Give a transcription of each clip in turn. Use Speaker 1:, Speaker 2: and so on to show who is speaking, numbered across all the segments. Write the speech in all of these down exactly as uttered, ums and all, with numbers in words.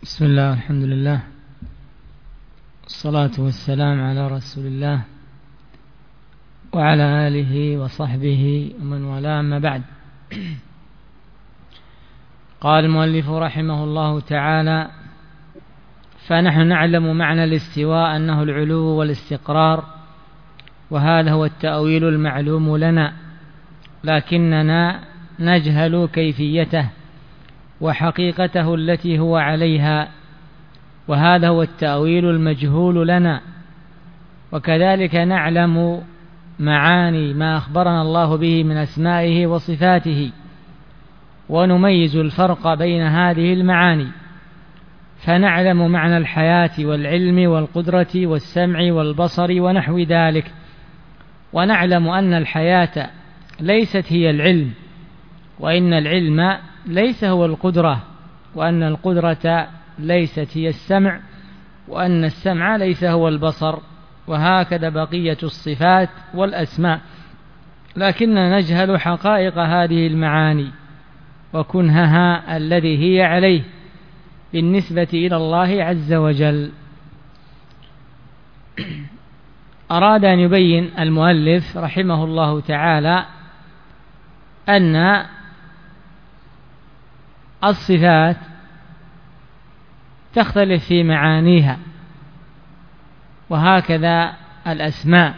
Speaker 1: بسم الله والحمد لله والصلاة والسلام على رسول الله وعلى آله وصحبه ومن والاه، أما بعد. قال المؤلف رحمه الله تعالى: فنحن نعلم معنى الاستواء أنه العلو والاستقرار، وهذا هو التأويل المعلوم لنا، لكننا نجهل كيفيته وحقيقته التي هو عليها، وهذا هو التأويل المجهول لنا. وكذلك نعلم معاني ما أخبرنا الله به من أسمائه وصفاته، ونميز الفرق بين هذه المعاني، فنعلم معنى الحياة والعلم والقدرة والسمع والبصر ونحو ذلك، ونعلم أن الحياة ليست هي العلم، وإن العلم ليس هو القدرة، وأن القدرة ليست هي السمع، وأن السمع ليس هو البصر، وهكذا بقية الصفات والأسماء. لكننا نجهل حقائق هذه المعاني وكنهها الذي هي عليه بالنسبة إلى الله عز وجل. أراد أن يبين المؤلف رحمه الله تعالى أن الصفات تختلف في معانيها، وهكذا الأسماء.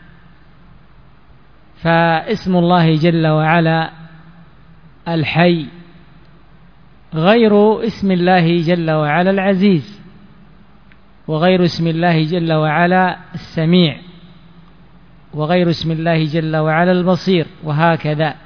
Speaker 1: فاسم الله جل وعلا الحي غير اسم الله جل وعلا العزيز، وغير اسم الله جل وعلا السميع، وغير اسم الله جل وعلا البصير، وهكذا.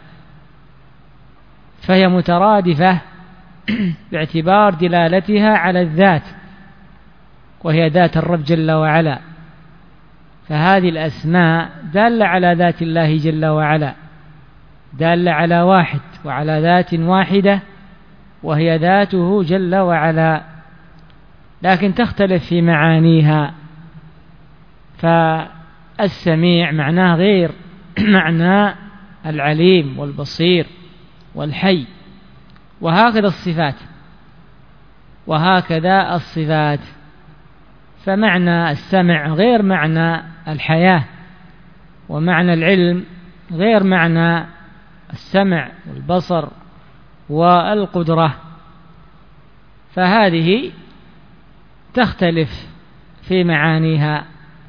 Speaker 1: فهي مترادفة باعتبار دلالتها على الذات، وهي ذات الرب جل وعلا. فهذه الأسماء دالة على ذات الله جل وعلا، دالة على واحد وعلى ذات واحدة، وهي ذاته جل وعلا، لكن تختلف في معانيها. فالسميع معناه غير معنى العليم والبصير والحي، وهكذا الصفات وهكذا الصفات فمعنى السمع غير معنى الحياة، ومعنى العلم غير معنى السمع والبصر والقدرة، فهذه تختلف في معانيها.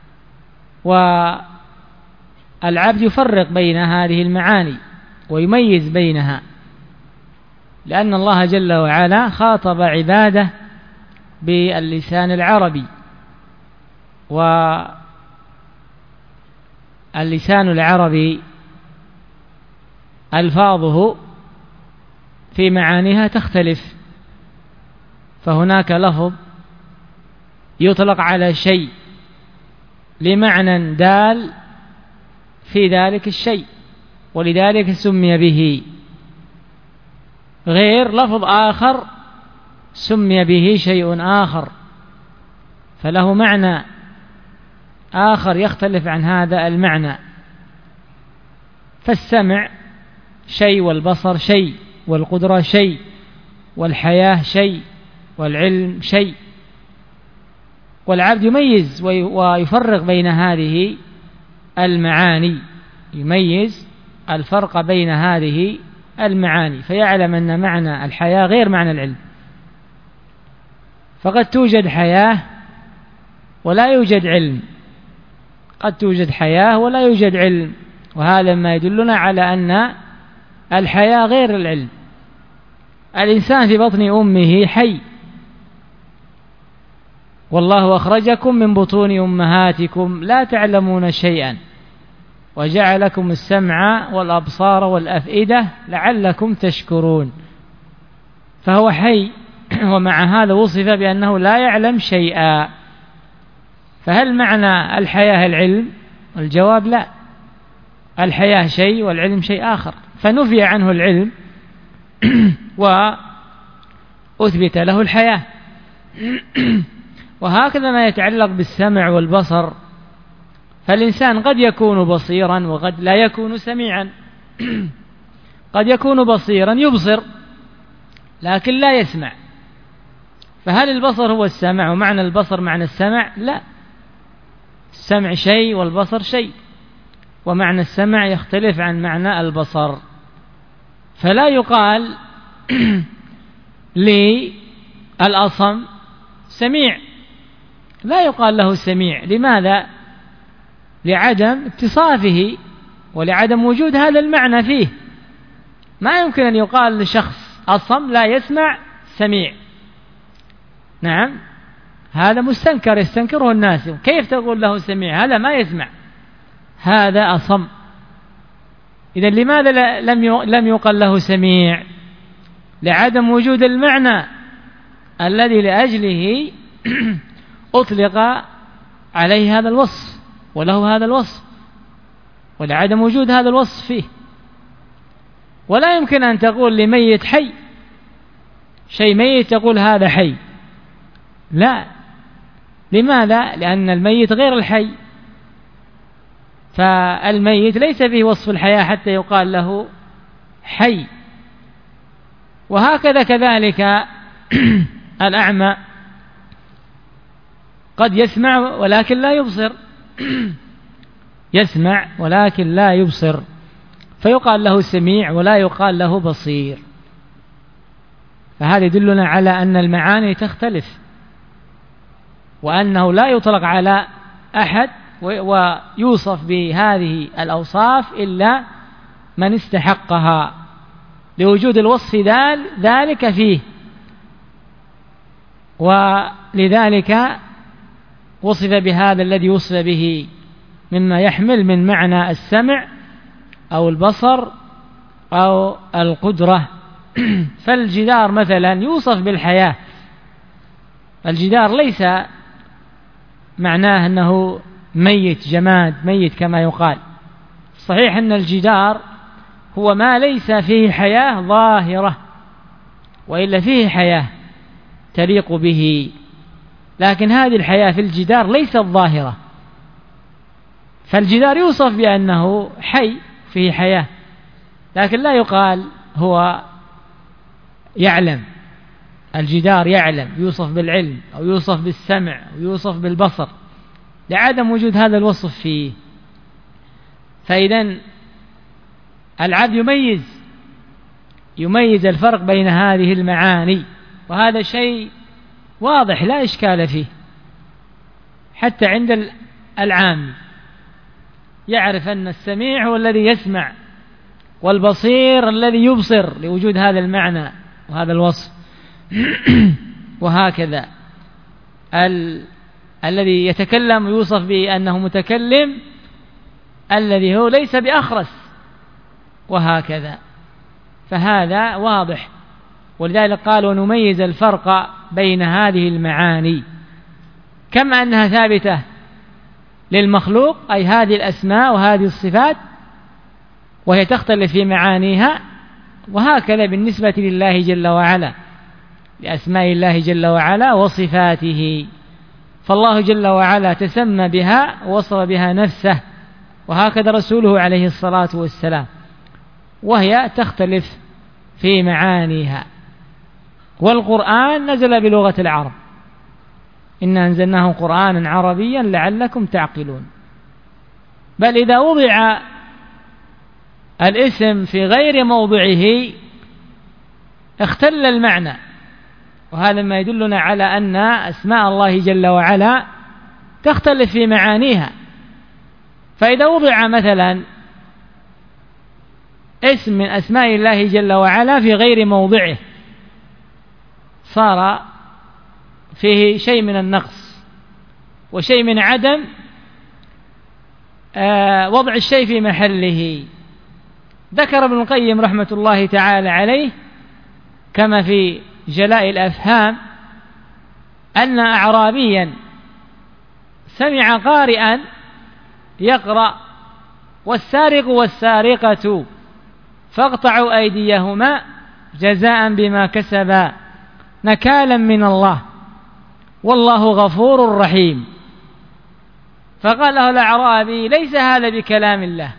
Speaker 1: والعبد يفرق بين هذه المعاني ويميز بينها، لأن الله جل وعلا خاطب عباده باللسان العربي، واللسان العربي ألفاظه في معانيها تختلف، فهناك لفظ يطلق على شيء لمعنى دال في ذلك الشيء، ولذلك سمي به، غير لفظ آخر سمي به شيء آخر، فله معنى آخر يختلف عن هذا المعنى. فالسمع شيء، والبصر شيء، والقدرة شيء، والحياة شيء، والعلم شيء. والعبد يميز ويفرق بين هذه المعاني، يميز الفرق بين هذه المعاني، فيعلم أن معنى الحياة غير معنى العلم. فقد توجد حياة ولا يوجد علم، قد توجد حياة ولا يوجد علم، وهذا ما يدلنا على أن الحياة غير العلم. الإنسان في بطن أمه حي، والله أخرجكم من بطون أمهاتكم لا تعلمون شيئا وجعلكم السمع والأبصار والأفئدة لعلكم تشكرون. فهو حي، ومع هذا وصف بأنه لا يعلم شيئا. فهل معنى الحياة العلم؟ الجواب لا، الحياة شيء والعلم شيء آخر، فنفي عنه العلم وأثبت له الحياة. وهكذا ما يتعلق بالسمع والبصر، فالإنسان قد يكون بصيرا وقد لا يكون سميعا، قد يكون بصيرا يبصر لكن لا يسمع، فهل البصر هو السمع ومعنى البصر معنى السمع؟ لا، السمع شيء والبصر شيء، ومعنى السمع يختلف عن معنى البصر. فلا يقال للأصم سميع، لا يقال له سميع. لماذا؟ لعدم اتصافه ولعدم وجود هذا المعنى فيه. ما يمكن أن يقال لشخص أصم لا يسمع سميع، نعم، هذا مستنكر يستنكره الناس. كيف تقول له سميع؟ هذا ما يسمع، هذا أصم. إذن لماذا لم يقل له سميع؟ لعدم وجود المعنى الذي لأجله أطلق عليه هذا الوصف وله هذا الوصف، ولعدم وجود هذا الوصف فيه. ولا يمكن أن تقول لميت حي، شيء ميت تقول هذا حي، لا. لماذا؟ لأن الميت غير الحي، فالميت ليس فيه وصف الحياة حتى يقال له حي. وهكذا كذلك الأعمى قد يسمع ولكن لا يبصر يسمع ولكن لا يبصر، فيقال له سميع ولا يقال له بصير. فهذا يدلنا على أن المعاني تختلف، وأنه لا يطلق على أحد ويوصف بهذه الأوصاف إلا من استحقها لوجود الوصف ذلك فيه. ولذلك وصف بهذا الذي وصف به مما يحمل من معنى السمع أو البصر أو القدرة. فالجدار مثلا يوصف بالحياة، الجدار ليس معناه أنه ميت جماد ميت كما يقال. صحيح أن الجدار هو ما ليس فيه حياة ظاهرة، وإلا فيه حياة تليق به، لكن هذه الحياة في الجدار ليست ظاهرة. فالجدار يوصف بأنه حي فيه حياة، لكن لا يقال هو يعلم. الجدار يعلم، يوصف بالعلم أو يوصف بالسمع أو يوصف بالبصر لعدم وجود هذا الوصف فيه. فإذن العبد يميز يميز الفرق بين هذه المعاني، وهذا شيء واضح لا إشكال فيه، حتى عند العام يعرف أن السميع هو الذي يسمع، والبصير الذي يبصر لوجود هذا المعنى وهذا الوصف. وهكذا ال... الذي يتكلم يوصف بأنه متكلم الذي هو ليس بأخرس، وهكذا. فهذا واضح، ولذلك قالوا نميز الفرق بين هذه المعاني، كما أنها ثابتة للمخلوق أي هذه الأسماء وهذه الصفات، وهي تختلف في معانيها، وهكذا بالنسبة لله جل وعلا لأسماء الله جل وعلا وصفاته. فالله جل وعلا تسمى بها ووصف بها نفسه، وهكذا رسوله عليه الصلاة والسلام، وهي تختلف في معانيها. والقرآن نزل بلغة العرب، إنا أنزلناه قرآنا عربيا لعلكم تعقلون. بل إذا وضع الاسم في غير موضعه اختل المعنى، وهذا ما يدلنا على أن أسماء الله جل وعلا تختلف في معانيها. فإذا وضع مثلا اسم من أسماء الله جل وعلا في غير موضعه صار فيه شيء من النقص وشيء من عدم آه وضع الشيء في محله. ذكر ابن القيم رحمة الله تعالى عليه كما في جلاء الأفهام أن أعرابيا سمع قارئا يقرأ والسارق والسارقة فاقطعوا أيديهما جزاء بما كسبا نكالا من الله والله غفور رحيم. فقال له الأعرابي ليس هذا بكلام الله.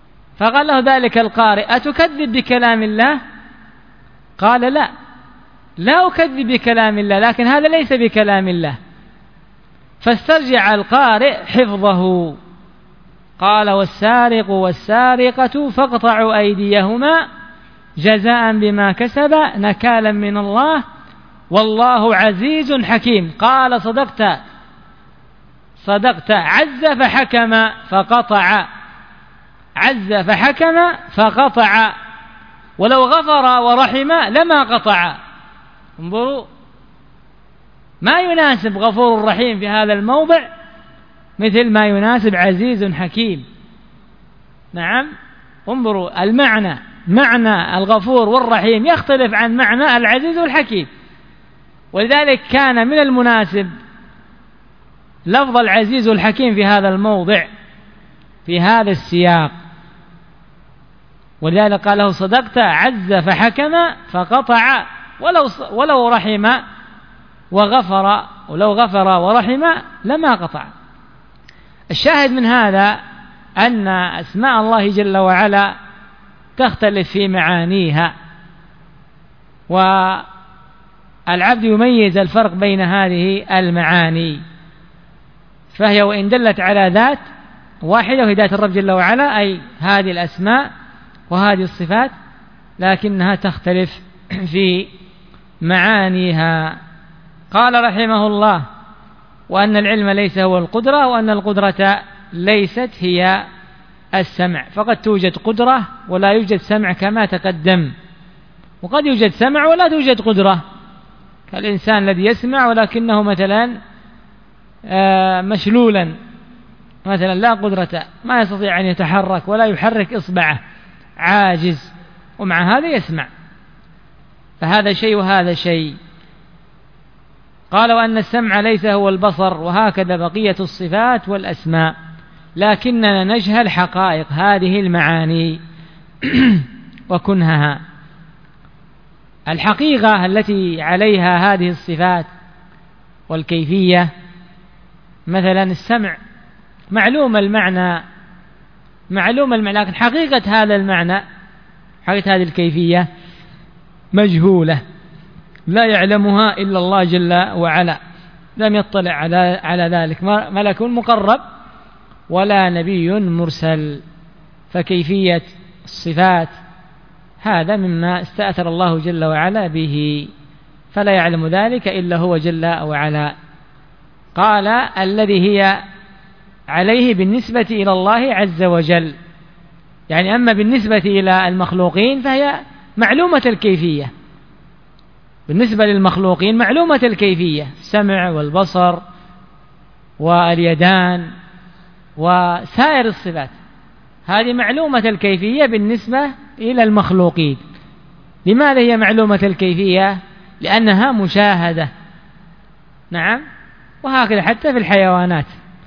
Speaker 1: فقال له ذلك القارئ أتكذب بكلام الله؟ قال لا، لا أكذب بكلام الله، لكن هذا ليس بكلام الله، فاسترجع القارئ حفظه. قال والسارق والسارقة فاقطعوا أيديهما جزاء بما كسب نكالا من الله والله عزيز حكيم. قال صدقت صدقت عز فحكم فقطع، عز فحكم فقطع، ولو غفر ورحم لما قطع. انظروا، ما يناسب غفور رحيم في هذا الموضع مثل ما يناسب عزيز حكيم. نعم، انظروا المعنى، معنى الغفور والرحيم يختلف عن معنى العزيز والحكيم، ولذلك كان من المناسب لفظ العزيز والحكيم في هذا الموضع في هذا السياق، ولذلك قال له صدقت عز فحكم فقطع، ولو ولو رحم وغفر، ولو غفر ورحم لما قطع. الشاهد من هذا أن أسماء الله جل وعلا تختلف في معانيها، والعبد يميز الفرق بين هذه المعاني، فهي وإن دلت على ذات واحدة وهي ذات الرب جل وعلا، أي هذه الأسماء وهذه الصفات، لكنها تختلف في معانيها. قال رحمه الله وأن العلم ليس هو القدرة، وأن القدرة ليست هي السمع، فقد توجد قدرة ولا يوجد سمع كما تقدم، وقد يوجد سمع ولا توجد قدرة، كالإنسان الذي يسمع ولكنه مثلا مشلولا مثلا لا قدرة، ما يستطيع أن يتحرك ولا يحرك إصبعه، عاجز، ومع هذا يسمع، فهذا شيء وهذا شيء. قال وأن السمع ليس هو البصر، وهكذا بقية الصفات والأسماء، لكننا نجهل حقائق هذه المعاني وكنهها. الحقيقة التي عليها هذه الصفات والكيفية، مثلا السمع معلوم المعنى، معلوم المعنى، لكن حقيقة هذا المعنى، حقيقة هذه الكيفية مجهولة، لا يعلمها إلا الله جل وعلا، لم يطلع على على ذلك ملك مقرب ولا نبي مرسل. فكيفية الصفات هذا مما استأثر الله جل وعلا به، فلا يعلم ذلك إلا هو جل وعلا. قال الذي هي عليه بالنسبة إلى الله عز وجل، يعني أما بالنسبة إلى المخلوقين فهي معلومة الكيفية، بالنسبة للمخلوقين معلومة الكيفية، السمع والبصر واليدان وسائر الصفات، هذه معلومة الكيفية بالنسبة إلى المخلوقين. لماذا هي معلومة الكيفية؟ لأنها مشاهدة. نعم، وهكذا حتى في الحيوانات.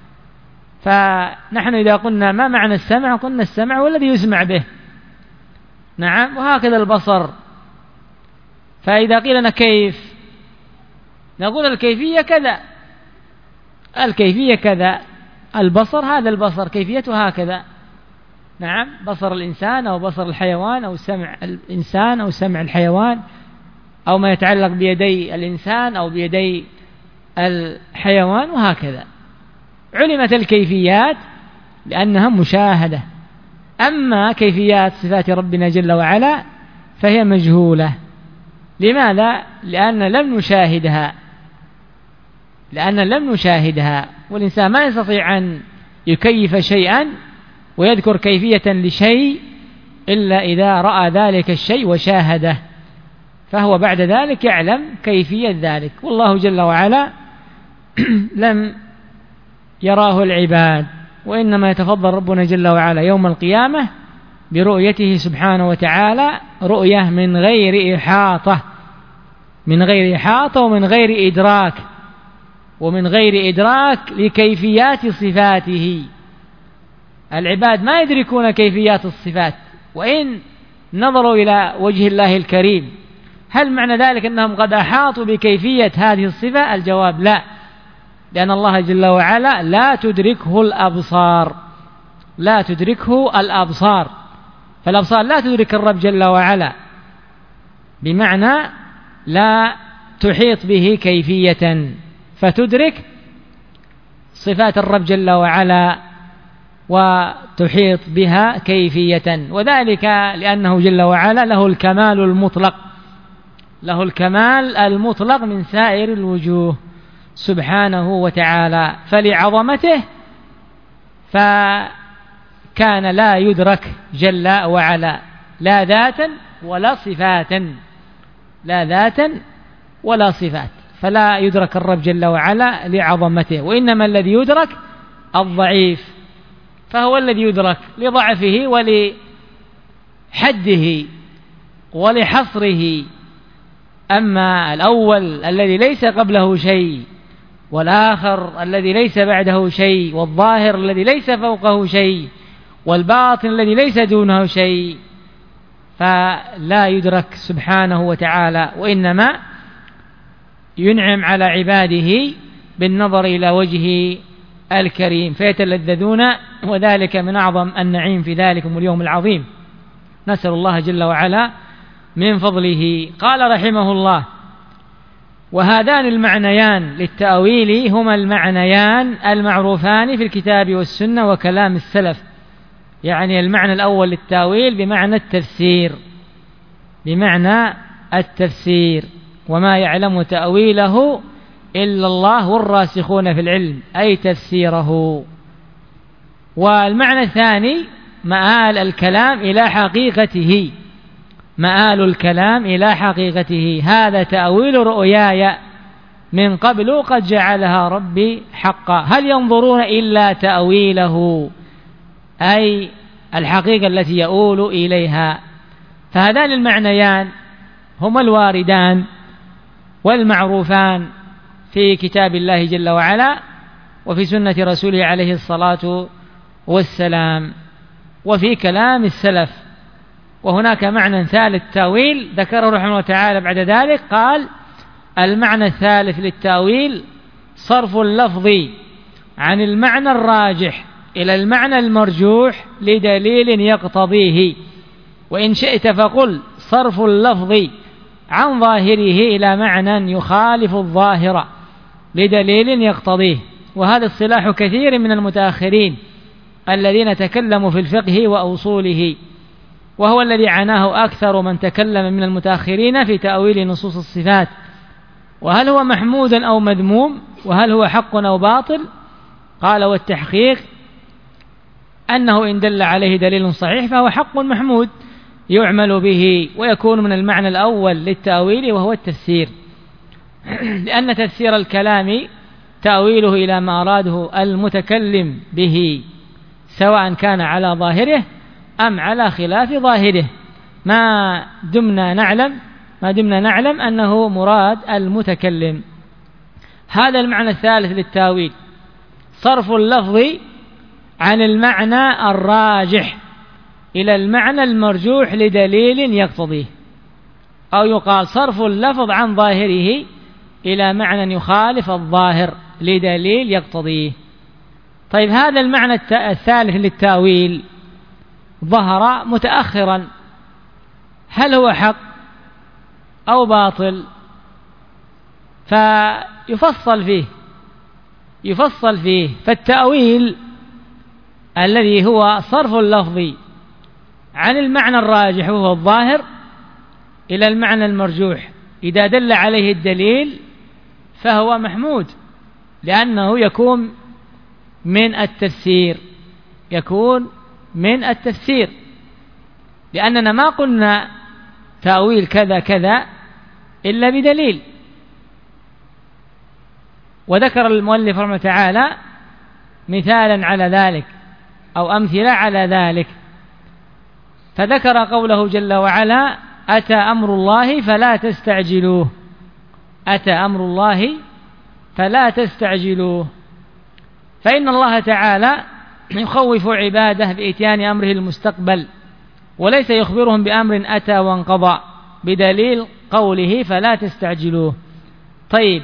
Speaker 1: فنحن إذا قلنا ما معنى السمع، قلنا السمع هو الذي يسمع به. نعم، وهكذا البصر. فإذا قيل لنا كيف، نقول الكيفية كذا، الكيفية كذا، البصر هذا البصر كيفيته هكذا. نعم، بصر الإنسان أو بصر الحيوان أو سمع الإنسان أو سمع الحيوان، أو ما يتعلق بيدي الإنسان أو بيدي الحيوان، وهكذا علمت الكيفيات لأنها مشاهدة. أما كيفيات صفات ربنا جل وعلا فهي مجهولة. لماذا؟ لأن لم نشاهدها، لأن لم نشاهدها، والإنسان ما يستطيع أن يكيف شيئا ويذكر كيفية لشيء إلا إذا رأى ذلك الشيء وشاهده، فهو بعد ذلك يعلم كيفية ذلك. والله جل وعلا لم يراه العباد، وإنما يتفضل ربنا جل وعلا يوم القيامة برؤيته سبحانه وتعالى رؤية من غير إحاطة، من غير إحاطة ومن غير إدراك، ومن غير إدراك لكيفيات صفاته. العباد ما يدركون كيفيات الصفات، وإن نظروا إلى وجه الله الكريم. هل معنى ذلك أنهم قد أحاطوا بكيفية هذه الصفة؟ الجواب لا، لأن الله جل وعلا لا تدركه الأبصار، لا تدركه الأبصار، فالأبصار لا تدرك الرب جل وعلا، بمعنى لا تحيط به كيفية، فتدرك صفات الرب جل وعلا وتحيط بها كيفية، وذلك لأنه جل وعلا له الكمال المطلق، له الكمال المطلق من سائر الوجوه سبحانه وتعالى. فلعظمته فكان لا يدرك جل وعلا لا ذاتا ولا صفاتا، لا ذاتا ولا صفات، فلا يدرك الرب جل وعلا لعظمته، وإنما الذي يدرك الضعيف، فهو الذي يدرك لضعفه ولحده ولحصره. أما الأول الذي ليس قبله شيء، والآخر الذي ليس بعده شيء، والظاهر الذي ليس فوقه شيء، والباطن الذي ليس دونه شيء، فلا يدرك سبحانه وتعالى، وإنما ينعم على عباده بالنظر إلى وجهه الكريم فيتلذذون، وذلك من أعظم النعيم في ذلكم اليوم العظيم. نسأل الله جل وعلا من فضله. قال رحمه الله: وهذان المعنيان للتأويل هما المعنيان المعروفان في الكتاب والسنة وكلام السلف. يعني المعنى الأول للتأويل بمعنى التفسير، بمعنى التفسير، وما يعلم تأويله إلا الله والراسخون في العلم، أي تفسيره. والمعنى الثاني مآل الكلام إلى حقيقته، مآل الكلام إلى حقيقته، هذا تأويل رؤياي من قبل قد جعلها ربي حقا، هل ينظرون إلا تأويله، أي الحقيقة التي يؤول إليها. فهذان المعنيان هما الواردان والمعروفان في كتاب الله جل وعلا وفي سنة رسوله عليه الصلاة والسلام وفي كلام السلف. وهناك معنى ثالث تأويل ذكره رحمه الله تعالى بعد ذلك، قال: المعنى الثالث للتأويل صرف اللفظ عن المعنى الراجح إلى المعنى المرجوح لدليل يقتضيه. وإن شئت فقل صرف اللفظ عن ظاهره إلى معنى يخالف الظاهر لدليل يقتضيه. وهذا اصطلاح كثير من المتأخرين الذين تكلموا في الفقه وأصوله، وهو الذي عناه أكثر من تكلم من المتأخرين في تأويل نصوص الصفات، وهل هو محمود أو مذموم، وهل هو حق أو باطل. قال: والتحقيق أنه إن دل عليه دليل صحيح فهو حق محمود يعمل به، ويكون من المعنى الأول للتأويل وهو التفسير، لأن تفسير الكلام تأويله إلى ما أراده المتكلم به، سواء كان على ظاهره أم على خلاف ظاهره، ما دمنا نعلم ما دمنا نعلم أنه مراد المتكلم. هذا المعنى الثالث للتأويل، صرف اللفظ عن المعنى الراجح إلى المعنى المرجوح لدليل يقتضيه، أو يقال صرف اللفظ عن ظاهره إلى معنى يخالف الظاهر لدليل يقتضيه. طيب، هذا المعنى الثالث للتأويل ظهر متأخرا، هل هو حق أو باطل؟ فيفصل فيه يفصل فيه فالتأويل الذي هو صرف اللفظ عن المعنى الراجح وهو الظاهر إلى المعنى المرجوح إذا دل عليه الدليل فهو محمود، لأنه يكون من التفسير يكون من التفسير لأننا ما قلنا تأويل كذا كذا إلا بدليل. وذكر المؤلف رحمه تعالى مثالا على ذلك أو أمثلة على ذلك، فذكر قوله جل وعلا: أتى أمر الله فلا تستعجلوه أتى أمر الله فلا تستعجلوه فإن الله تعالى يخوف عباده بإتيان أمره المستقبل، وليس يخبرهم بأمر أتى وانقضى، بدليل قوله فلا تستعجلوه. طيب،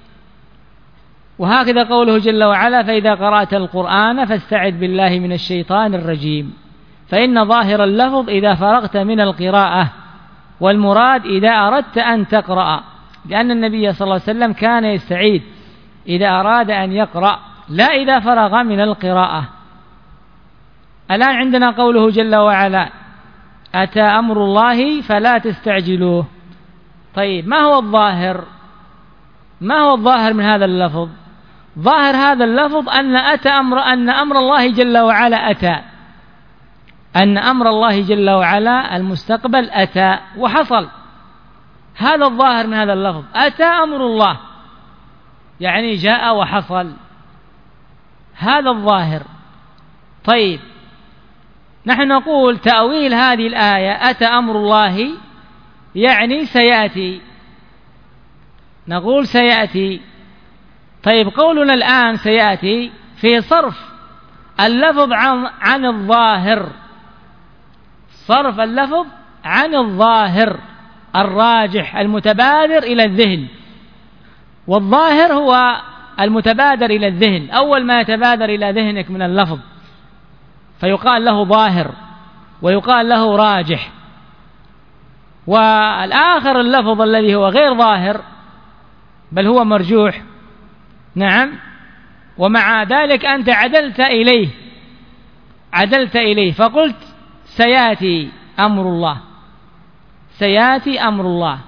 Speaker 1: وهكذا قوله جل وعلا: فإذا قرأت القرآن فاستعذ بالله من الشيطان الرجيم، فإن ظاهر اللفظ إذا فرغت من القراءة والمراد إذا أردت أن تقرأ، لأن النبي صلى الله عليه وسلم كان يستعيذ إذا أراد أن يقرأ، لا إذا فرغ من القراءة. الآن عندنا قوله جل وعلا: أتى أمر الله فلا تستعجلوه. طيب، ما هو الظاهر؟ ما هو الظاهر من هذا اللفظ؟ ظاهر هذا اللفظ أن أتى أمر أن أمر الله جل وعلا أتى، أن أمر الله جل وعلا المستقبل أتى وحصل. هذا الظاهر من هذا اللفظ، أتى أمر الله، يعني جاء وحصل، هذا الظاهر. طيب، نحن نقول تأويل هذه الآية أتى أمر الله يعني سيأتي، نقول سيأتي. طيب، قولنا الآن سيأتي في صرف اللفظ عن, عن الظاهر، صرف اللفظ عن الظاهر الراجح المتبادر إلى الذهن، والظاهر هو المتبادر إلى الذهن، أول ما يتبادر إلى ذهنك من اللفظ فيقال له ظاهر ويقال له راجح. والآخر اللفظ الذي هو غير ظاهر بل هو مرجوح، نعم، ومع ذلك أنت عدلت إليه عدلت إليه فقلت سيأتي أمر الله، سيأتي أمر الله،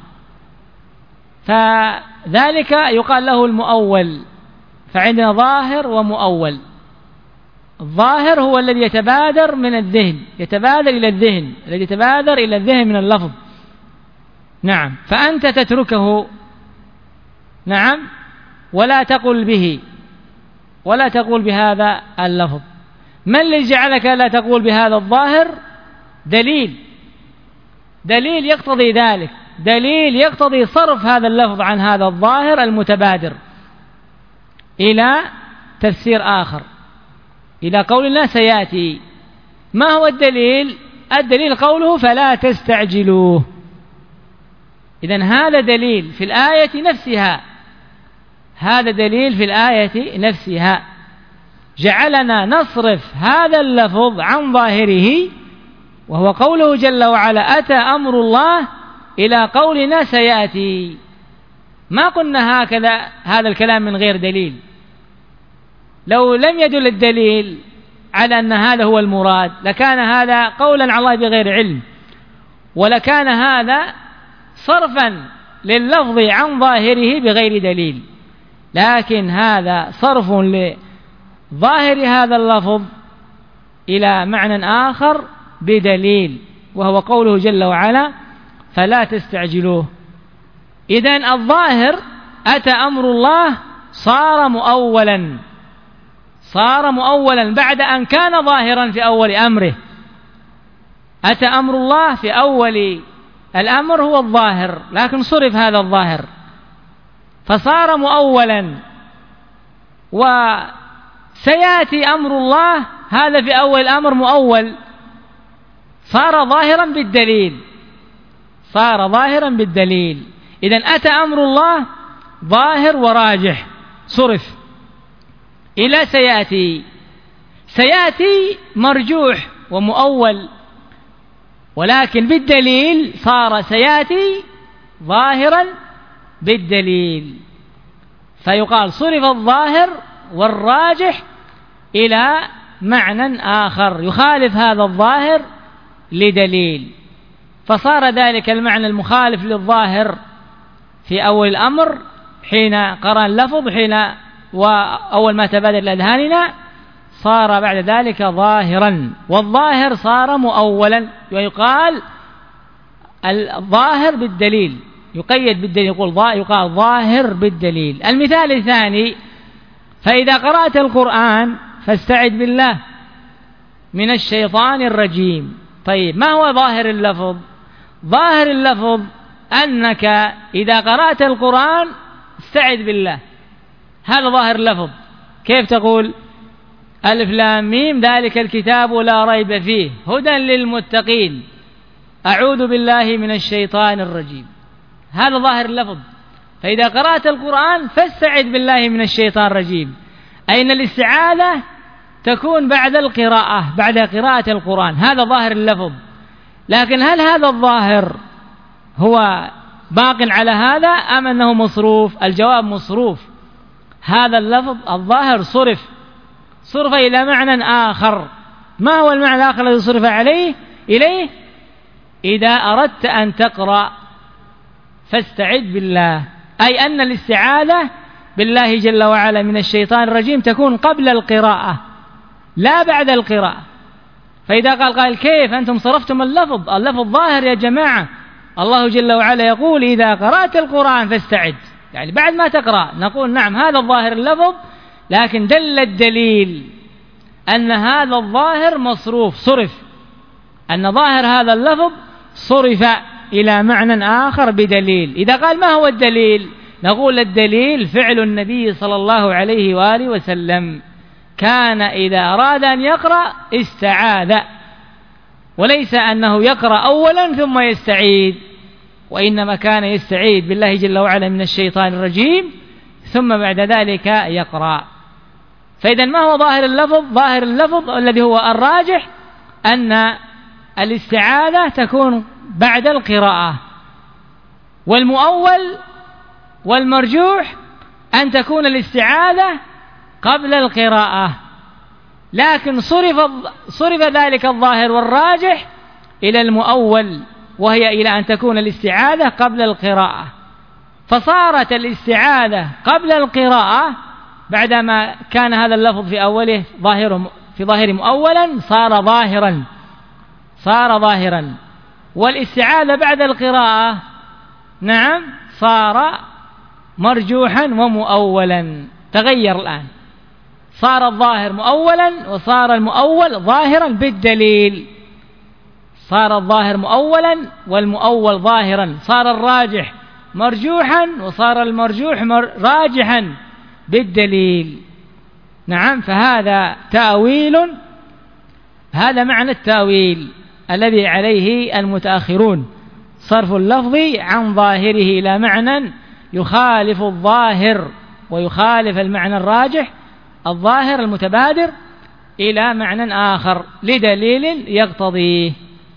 Speaker 1: فذلك يقال له المؤول. فعندنا ظاهر ومؤول. الظاهر هو الذي يتبادر من الذهن، يتبادر إلى الذهن، الذي يتبادر إلى الذهن من اللفظ، نعم، فأنت تتركه، نعم، ولا تقل به، ولا تقول بهذا اللفظ. ما الذي جعلك لا تقول بهذا الظاهر؟ دليل دليل يقتضي ذلك، دليل يقتضي صرف هذا اللفظ عن هذا الظاهر المتبادر إلى تفسير آخر، إلى قولنا سيأتي. ما هو الدليل؟ الدليل قوله فلا تستعجلوه. إذن هذا دليل في الآية نفسها، هذا دليل في الآية نفسها جعلنا نصرف هذا اللفظ عن ظاهره، وهو قوله جل وعلا أتى أمر الله، إلى قولنا سيأتي. ما قلنا هكذا هذا الكلام من غير دليل. لو لم يدل الدليل على أن هذا هو المراد لكان هذا قولا على الله بغير علم، ولكان هذا صرفا لللفظ عن ظاهره بغير دليل. لكن هذا صرف لظاهر هذا اللفظ إلى معنى آخر بدليل، وهو قوله جل وعلا فلا تستعجلوه. إذن الظاهر أتى أمر الله صار مؤولا، صار مؤولا بعد أن كان ظاهرا في أول أمره. أتى أمر الله في أول الأمر هو الظاهر، لكن صرف هذا الظاهر فصار مؤولا. وسيأتي أمر الله هذا في أول الأمر مؤول، صار ظاهرا بالدليل، صار ظاهرا بالدليل. إذن أتى أمر الله ظاهر وراجح، صرف إلى سيأتي. سيأتي مرجوح ومؤول، ولكن بالدليل صار سيأتي ظاهرا بالدليل، فيقال صرف الظاهر والراجح إلى معنى آخر يخالف هذا الظاهر لدليل، فصار ذلك المعنى المخالف للظاهر في أول الأمر حين قرأ اللفظ، حين وأول ما تبادر لأذهاننا، صار بعد ذلك ظاهرا، والظاهر صار مؤولا، ويقال الظاهر بالدليل، يقيد بالدليل، يقول يقال ظاهر بالدليل. المثال الثاني: فإذا قرأت القرآن فاستعذ بالله من الشيطان الرجيم. طيب، ما هو ظاهر اللفظ؟ ظاهر اللفظ أنك إذا قرأت القرآن استعذ بالله، هذا ظاهر اللفظ. كيف تقول ألف لام ميم ذلك الكتاب لا ريب فيه هدى للمتقين أعوذ بالله من الشيطان الرجيم، هذا ظاهر اللفظ. فإذا قرأت القرآن فاستعذ بالله من الشيطان الرجيم، أي أن الاستعاذة تكون بعد القراءة، بعد قراءة القرآن، هذا ظاهر اللفظ. لكن هل هذا الظاهر هو باق على هذا أم أنه مصروف؟ الجواب مصروف. هذا اللفظ الظاهر صرف صرف إلى معنى آخر. ما هو المعنى الآخر الذي صرف عليه إليه؟ إذا أردت أن تقرأ فاستعذ بالله، أي أن الاستعاذة بالله جل وعلا من الشيطان الرجيم تكون قبل القراءة لا بعد القراءة. فإذا قال قال كيف أنتم صرفتم اللفظ؟ اللفظ ظاهر يا جماعة. الله جل وعلا يقول إذا قرأت القرآن فاستعذ، يعني بعد ما تقرأ. نقول نعم هذا الظاهر اللفظ، لكن دل الدليل أن هذا الظاهر مصروف صرف، أن ظاهر هذا اللفظ صرف إلى معنى آخر بدليل. إذا قال ما هو الدليل؟ نقول الدليل فعل النبي صلى الله عليه وآله وسلم، كان إذا أراد أن يقرأ استعاذ، وليس أنه يقرأ أولا ثم يستعيذ، وإنما كان يستعيذ بالله جل وعلا من الشيطان الرجيم ثم بعد ذلك يقرأ. فإذا ما هو ظاهر اللفظ؟ ظاهر اللفظ الذي هو الراجح أن الاستعاذة تكون بعد القراءة، والمؤول والمرجوح أن تكون الاستعاذة قبل القراءة، لكن صرف صرف ذلك الظاهر والراجح إلى المؤول، وهي إلى أن تكون الاستعاذة قبل القراءة. فصارت الاستعاذة قبل القراءة بعدما كان هذا اللفظ في أوله ظاهر في ظاهر مؤولا صار ظاهرا صار ظاهرا والاستعاذة بعد القراءة نعم صار مرجوحا ومؤولا. تغير الآن، صار الظاهر مؤولا وصار المؤول ظاهرا بالدليل. صار الظاهر مؤولا والمؤول ظاهرا، صار الراجح مرجوحا وصار المرجوح مر راجحا بالدليل. نعم، فهذا تأويل، هذا معنى التأويل الذي عليه المتأخرون، صرف اللفظ عن ظاهره إلى معنى يخالف الظاهر ويخالف المعنى الراجح الظاهر المتبادر إلى معنى آخر لدليل يقتضيه.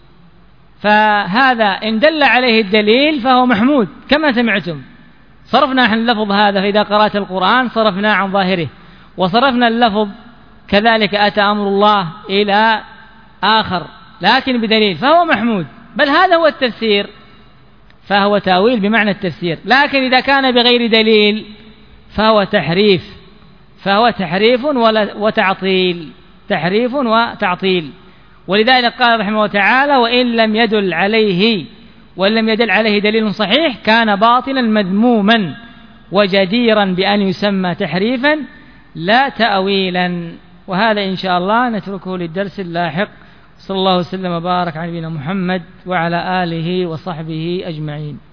Speaker 1: فهذا إن دل عليه الدليل فهو محمود كما سمعتم. صرفنا عن اللفظ هذا فإذا قرأت القرآن صرفنا عن ظاهره، وصرفنا اللفظ كذلك أتى أمر الله إلى آخر لكن بدليل فهو محمود، بل هذا هو التفسير، فهو تأويل بمعنى التفسير. لكن إذا كان بغير دليل فهو تحريف فهو تحريف وتعطيل تحريف وتعطيل. ولذلك قال رحمه الله تعالى: وإن لم يدل عليه وإن لم يدل عليه دليل صحيح كان باطلا مذموما وجديرا بأن يسمى تحريفا لا تأويلا. وهذا إن شاء الله نتركه للدرس اللاحق. صلى الله وسلم وبارك على نبينا محمد وعلى آله وصحبه أجمعين.